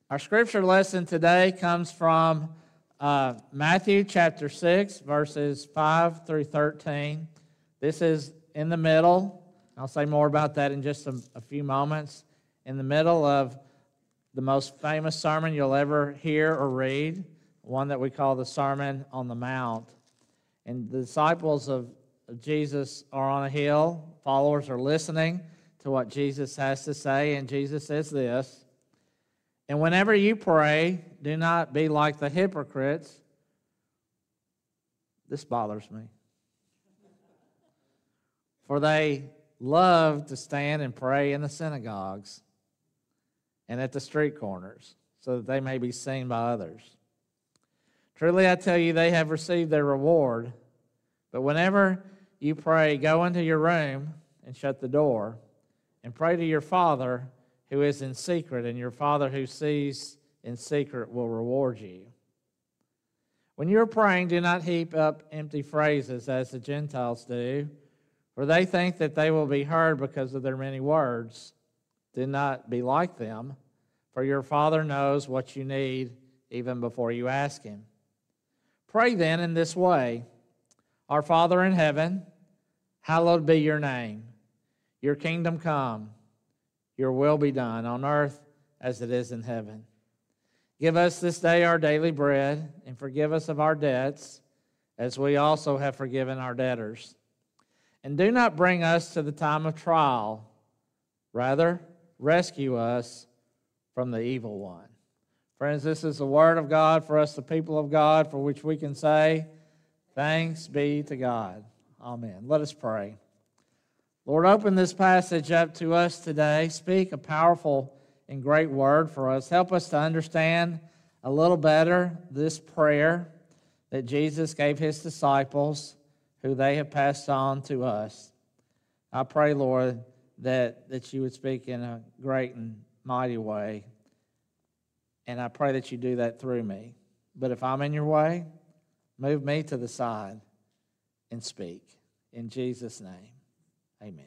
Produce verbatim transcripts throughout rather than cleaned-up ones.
Our scripture lesson today comes from uh, Matthew chapter six, verses five through thirteen. This is in the middle. I'll say more about that in just a, a few moments. In the middle of the most famous sermon you'll ever hear or read, one that we call the Sermon on the Mount. And the disciples of, of Jesus are on a hill. Followers are listening to what Jesus has to say, and Jesus says this: "And whenever you pray, do not be like the hypocrites." This bothers me. "For they love to stand and pray in the synagogues and at the street corners, so that they may be seen by others. Truly I tell you, they have received their reward. But whenever you pray, go into your room and shut the door, and pray to your Father who is in secret, and your Father who sees in secret will reward you. When you are praying, do not heap up empty phrases as the Gentiles do, for they think that they will be heard because of their many words. Do not be like them, for your Father knows what you need even before you ask Him. Pray then in this way: Our Father in heaven, hallowed be your name. Your kingdom come. Your will be done on earth as it is in heaven. Give us this day our daily bread, and forgive us of our debts, as we also have forgiven our debtors. And do not bring us to the time of trial. Rather, rescue us from the evil one." Friends, this is the word of God for us, the people of God, for which we can say, thanks be to God. Amen. Let us pray. Lord, open this passage up to us today. Speak a powerful and great word for us. Help us to understand a little better this prayer that Jesus gave His disciples, who they have passed on to us. I pray, Lord, that, that you would speak in a great and mighty way. And I pray that you do that through me. But if I'm in your way, move me to the side and speak. In Jesus' name, amen.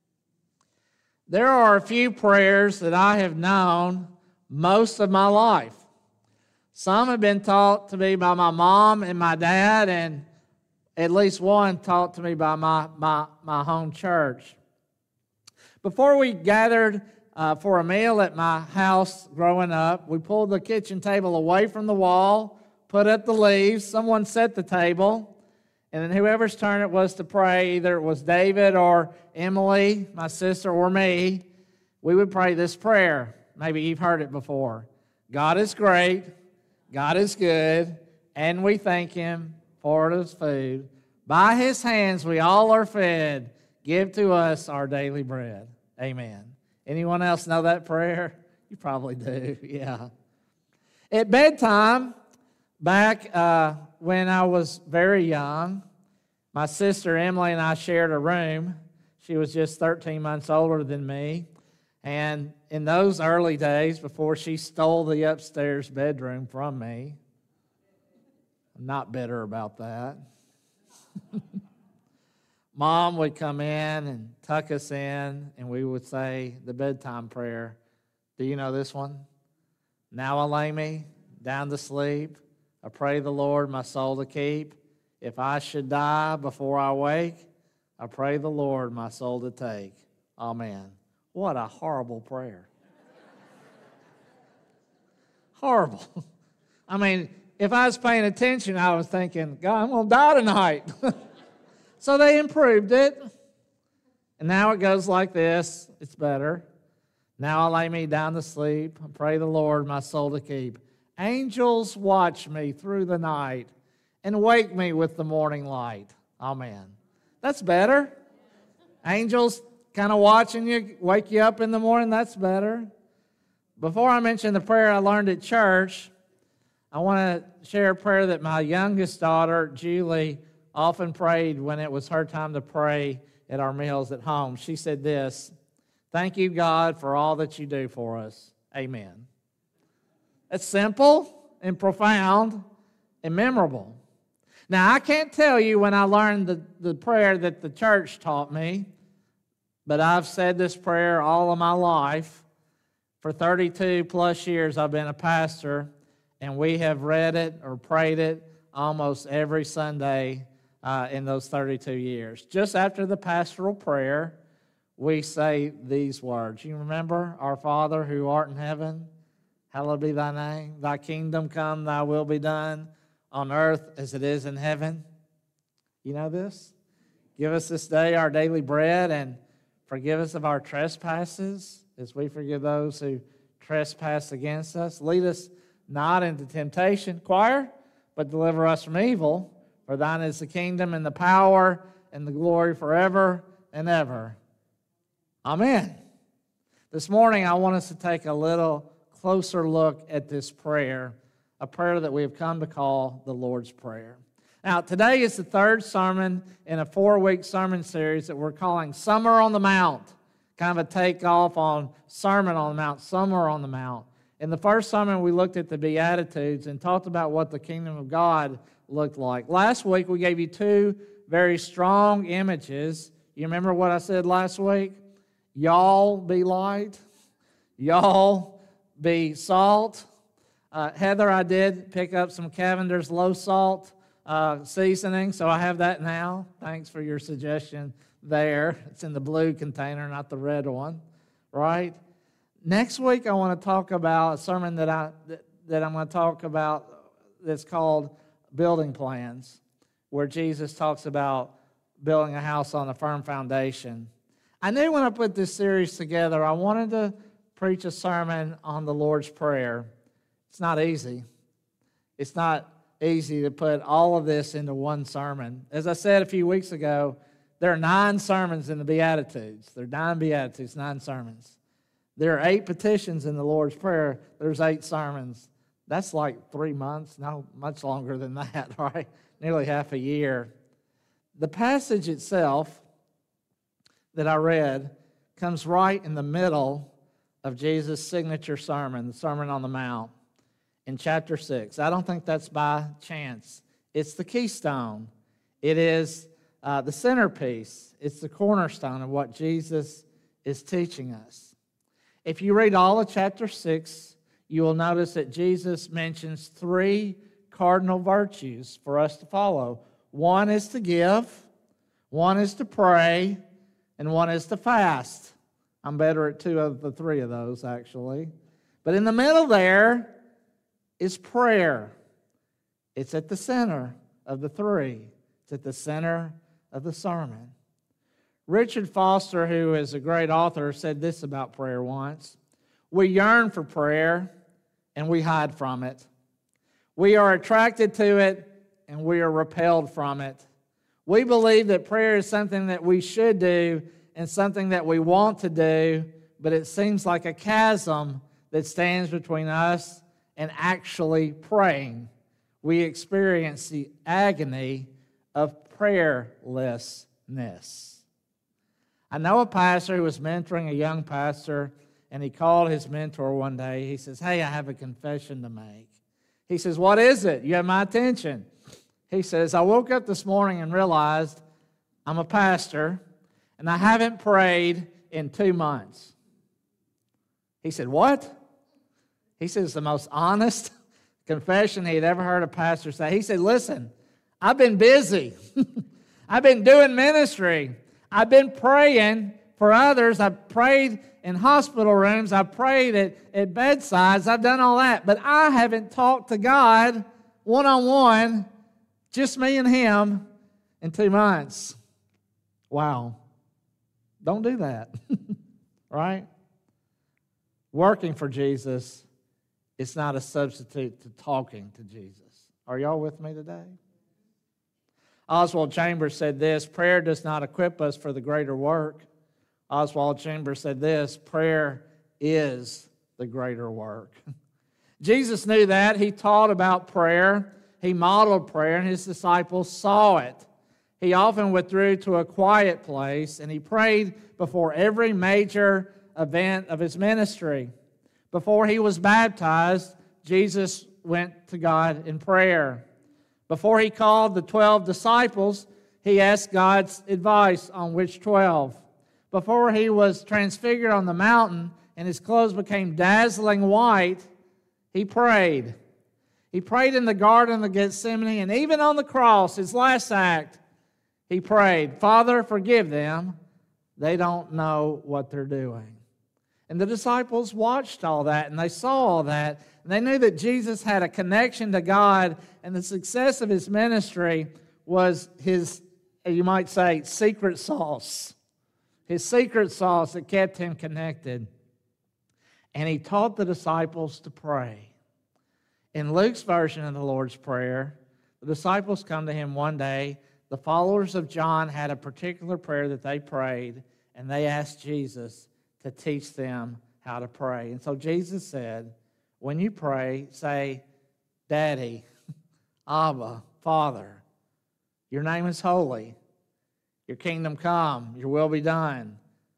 There are a few prayers that I have known most of my life. Some have been taught to me by my mom and my dad, and at least one taught to me by my, my, my home church. Before we gathered uh, for a meal at my house growing up, we pulled the kitchen table away from the wall, put up the leaves, someone set the table, and then whoever's turn it was to pray, either it was David or Emily, my sister, or me, we would pray this prayer. Maybe you've heard it before. God is great, God is good, and we thank Him for His food. By His hands we all are fed. Give to us our daily bread. Amen. Anyone else know that prayer? You probably do, yeah. At bedtime, back uh, when I was very young, my sister Emily and I shared a room. She was just thirteen months older than me. And in those early days, before she stole the upstairs bedroom from me, I'm not bitter about that, Mom would come in and tuck us in, and we would say the bedtime prayer. Do you know this one? Now I lay me down to sleep. I pray the Lord my soul to keep. If I should die before I wake, I pray the Lord my soul to take. Amen. What a horrible prayer. Horrible. I mean, if I was paying attention, I was thinking, God, I'm going to die tonight. So they improved it. And now it goes like this. It's better. Now I lay me down to sleep. I pray the Lord my soul to keep. Angels watch me through the night and wake me with the morning light. Amen. That's better. Angels kind of watching you, wake you up in the morning. That's better. Before I mention the prayer I learned at church, I want to share a prayer that my youngest daughter, Julie, often prayed when it was her time to pray at our meals at home. She said this: "Thank you, God, for all that you do for us. Amen." It's simple and profound and memorable. Now, I can't tell you when I learned the, the prayer that the church taught me, but I've said this prayer all of my life For thirty-two plus years, I've been a pastor, and we have read it or prayed it almost every Sunday uh, in those thirty-two years. Just after the pastoral prayer, we say these words. You remember? Our Father who art in heaven, hallowed be thy name. Thy kingdom come, thy will be done on earth as it is in heaven. You know this? Give us this day our daily bread, and forgive us of our trespasses as we forgive those who trespass against us. Lead us not into temptation, choir, but deliver us from evil. For thine is the kingdom and the power and the glory forever and ever. Amen. This morning, I want us to take a little closer look at this prayer, a prayer that we have come to call the Lord's Prayer. Now, today is the third sermon in a four-week sermon series that we're calling Summer on the Mount, kind of a takeoff on Sermon on the Mount, Summer on the Mount. In the first sermon, we looked at the Beatitudes and talked about what the kingdom of God looked like. Last week, we gave you two very strong images. You remember what I said last week? Y'all be light. Y'all be salt. Uh, Heather, I did pick up some Cavender's low salt uh, seasoning, so I have that now. Thanks for your suggestion there. It's in the blue container, not the red one, right? Next week, I want to talk about a sermon that, I, that, that I'm going to talk about that's called Building Plans, where Jesus talks about building a house on a firm foundation. I knew when I put this series together, I wanted to preach a sermon on the Lord's Prayer. It's not easy. It's not easy to put all of this into one sermon. As I said a few weeks ago, there are nine sermons in the Beatitudes. There are nine Beatitudes, nine sermons. There are eight petitions in the Lord's Prayer. There's eight sermons. That's like three months, no, much longer than that, right? Nearly half a year. The passage itself that I read comes right in the middle of Jesus' signature sermon, the Sermon on the Mount, in chapter six. I don't think that's by chance. It's the keystone. It is uh, the centerpiece. It's the cornerstone of what Jesus is teaching us. If you read all of chapter six, you will notice that Jesus mentions three cardinal virtues for us to follow. One is to give, one is to pray, and one is to fast. I'm better at two of the three of those, actually. But in the middle there is prayer. It's at the center of the three. It's at the center of the sermon. Richard Foster, who is a great author, said this about prayer once. We yearn for prayer, and we hide from it. We are attracted to it, and we are repelled from it. We believe that prayer is something that we should do and something that we want to do, but it seems like a chasm that stands between us and actually praying. We experience the agony of prayerlessness. I know a pastor who was mentoring a young pastor, and he called his mentor one day. He says, hey, I have a confession to make. He says, what is it? You have my attention. He says, I woke up this morning and realized I'm a pastor, and I haven't prayed in two months. He said, what? He says the most honest confession he had ever heard a pastor say. He said, listen, I've been busy. I've been doing ministry. I've been praying for others. I've prayed in hospital rooms. I've prayed at, at bedsides. I've done all that. But I haven't talked to God one-on-one, just me and Him, in two months. Wow. Don't do that. Right? Working for Jesus is not a substitute to talking to Jesus. Are y'all with me today? Oswald Chambers said this, prayer does not equip us for the greater work. Oswald Chambers said this, prayer is the greater work. Jesus knew that. He taught about prayer. He modeled prayer, and his disciples saw it. He often withdrew to a quiet place, and he prayed before every major event of his ministry. Before he was baptized, Jesus went to God in prayer. Before he called the twelve disciples, he asked God's advice on which twelve. Before he was transfigured on the mountain, and his clothes became dazzling white, he prayed. He prayed in the Garden of Gethsemane, and even on the cross, his last act, he prayed, Father, forgive them. They don't know what they're doing. And the disciples watched all that, and they saw all that, and they knew that Jesus had a connection to God, and the success of his ministry was his, you might say, secret sauce. His secret sauce that kept him connected. And he taught the disciples to pray. In Luke's version of the Lord's Prayer, the disciples come to him one day. The followers of John had a particular prayer that they prayed, and they asked Jesus to teach them how to pray. And so Jesus said, when you pray, say, Daddy, Abba, Father, your name is holy. Your kingdom come, your will be done.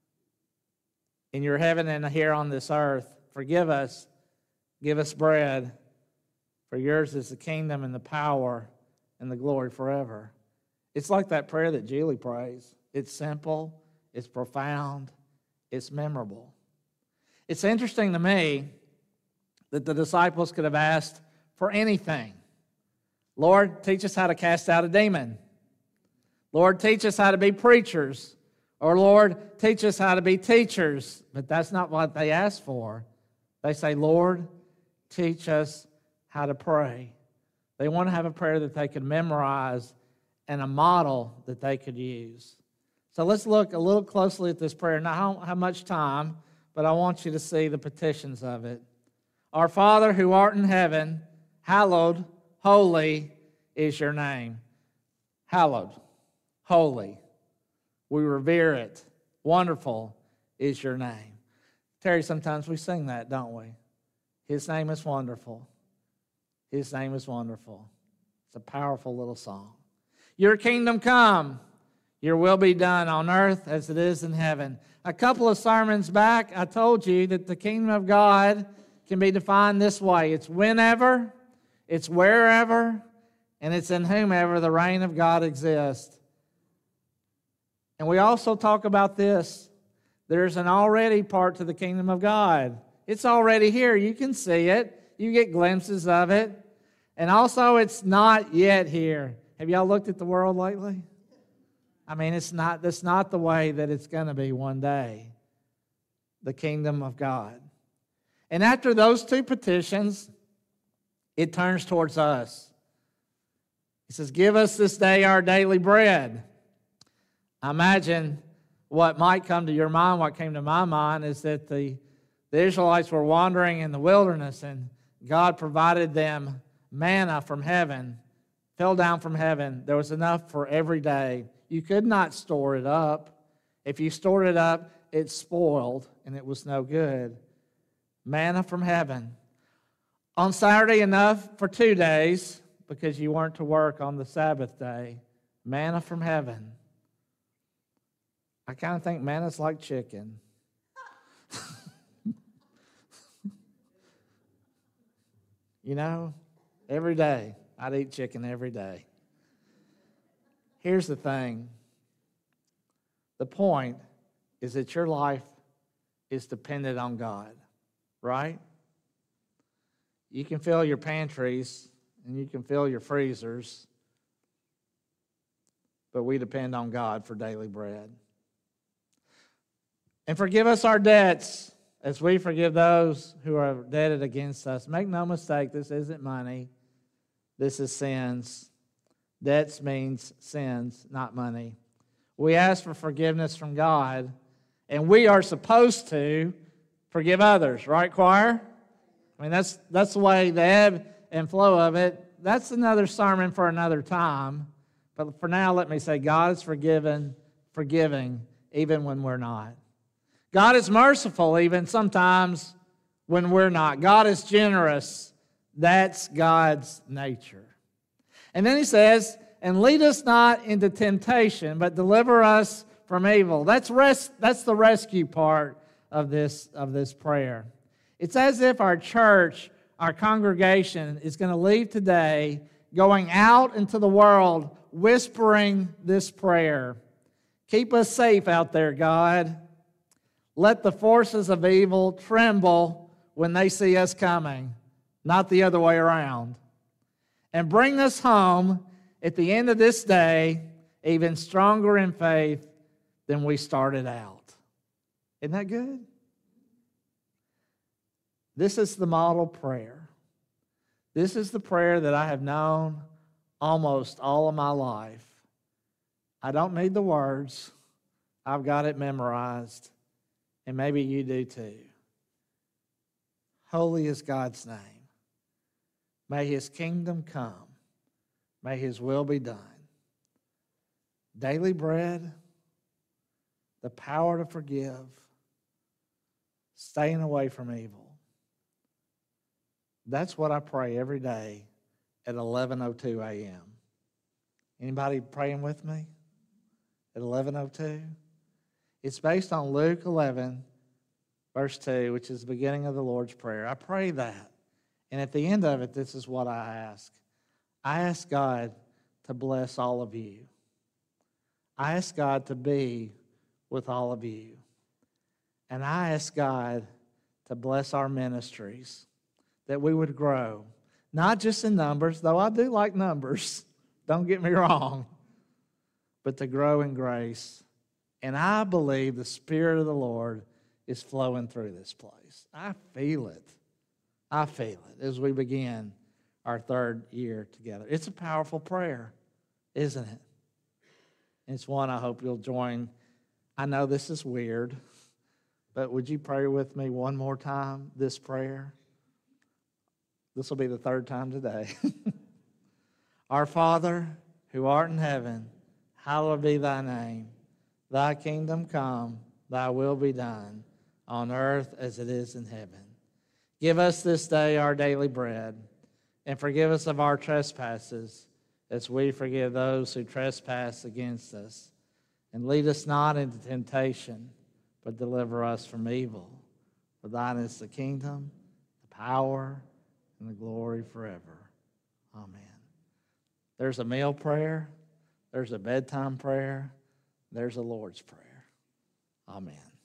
In your heaven and here on this earth, forgive us, give us bread. For yours is the kingdom and the power and the glory forever. It's like that prayer that Julie prays. It's simple, it's profound, it's memorable. It's interesting to me that the disciples could have asked for anything. Lord, teach us how to cast out a demon. Lord, teach us how to be preachers. Or Lord, teach us how to be teachers. But that's not what they asked for. They say, Lord, teach us how to pray. They want to have a prayer that they could memorize and a model that they could use. So let's look a little closely at this prayer. Now, I don't have much time, but I want you to see the petitions of it. Our Father who art in heaven, hallowed, holy is your name. Hallowed, holy. We revere it. Wonderful is your name. Terry, sometimes we sing that, don't we? His name is wonderful. His name is wonderful. It's a powerful little song. Your kingdom come. Your will be done on earth as it is in heaven. A couple of sermons back, I told you that the kingdom of God can be defined this way. It's whenever, it's wherever, and it's in whomever the reign of God exists. And we also talk about this. There's an already part to the kingdom of God. It's already here. You can see it. You get glimpses of it. And also, it's not yet here. Have y'all looked at the world lately? I mean, it's not, that's not the way that it's going to be one day. The kingdom of God. And after those two petitions, it turns towards us. He says, give us this day our daily bread. I imagine what might come to your mind, what came to my mind, is that the, the Israelites were wandering in the wilderness, and God provided them manna from heaven, fell down from heaven. There was enough for every day. You could not store it up. If you stored it up, it spoiled, and it was no good. Manna from heaven. On Saturday, enough for two days, because you weren't to work on the Sabbath day. Manna from heaven. I kind of think manna's like chicken. You know, every day. I'd eat chicken every day. Here's the thing. The point is that your life is dependent on God, right? You can fill your pantries and you can fill your freezers, but we depend on God for daily bread. And forgive us our debts as we forgive those who are indebted against us. Make no mistake, this isn't money. This is sins. Debts means sins, not money. We ask for forgiveness from God, and we are supposed to forgive others, right, choir? I mean, that's that's the way, the ebb and flow of it. That's another sermon for another time. But for now, let me say, God is forgiven, forgiving, even when we're not. God is merciful, even sometimes when we're not. God is generous. That's God's nature. And then he says, and lead us not into temptation, but deliver us from evil. That's res- that's the rescue part of this, of this prayer. It's as if our church, our congregation, is going to leave today going out into the world whispering this prayer. Keep us safe out there, God. Let the forces of evil tremble when they see us coming, not the other way around. And bring us home at the end of this day even stronger in faith than we started out. Isn't that good? This is the model prayer. This is the prayer that I have known almost all of my life. I don't need the words. I've got it memorized. And maybe you do too. Holy is God's name. May His kingdom come. May His will be done. Daily bread, the power to forgive, staying away from evil. That's what I pray every day at eleven oh two a.m. Anybody praying with me at eleven oh two? It's based on Luke eleven, verse two, which is the beginning of the Lord's Prayer. I pray that. And at the end of it, this is what I ask. I ask God to bless all of you. I ask God to be with all of you. And I ask God to bless our ministries, that we would grow, not just in numbers, though I do like numbers, don't get me wrong, but to grow in grace. And I believe the Spirit of the Lord is flowing through this place. I feel it. I feel it as we begin our third year together. It's a powerful prayer, isn't it? It's one I hope you'll join. I know this is weird, but would you pray with me one more time this prayer? This will be the third time today. Our Father, who art in heaven, hallowed be thy name. Thy kingdom come, thy will be done, on earth as it is in heaven. Give us this day our daily bread, and forgive us of our trespasses, as we forgive those who trespass against us. And lead us not into temptation, but deliver us from evil. For thine is the kingdom, the power, and the glory forever. Amen. There's a meal prayer. There's a bedtime prayer. There's a Lord's Prayer. Amen.